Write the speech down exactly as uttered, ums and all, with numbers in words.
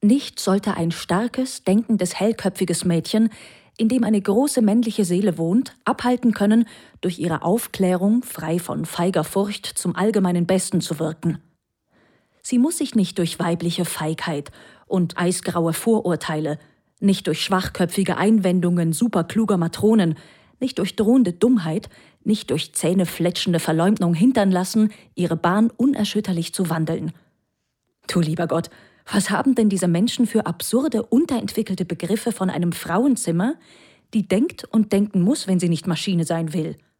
Nicht sollte ein starkes, denkendes, hellköpfiges Mädchen, in dem eine große männliche Seele wohnt, abhalten können, durch ihre Aufklärung, frei von feiger Furcht, zum allgemeinen Besten zu wirken. Sie muss sich nicht durch weibliche Feigheit und eisgraue Vorurteile, nicht durch schwachköpfige Einwendungen superkluger Matronen, nicht durch drohende Dummheit, nicht durch zähnefletschende Verleumdung hindern lassen, ihre Bahn unerschütterlich zu wandeln. Du lieber Gott, was haben denn diese Menschen für absurde, unterentwickelte Begriffe von einem Frauenzimmer, die denkt und denken muss, wenn sie nicht Maschine sein will?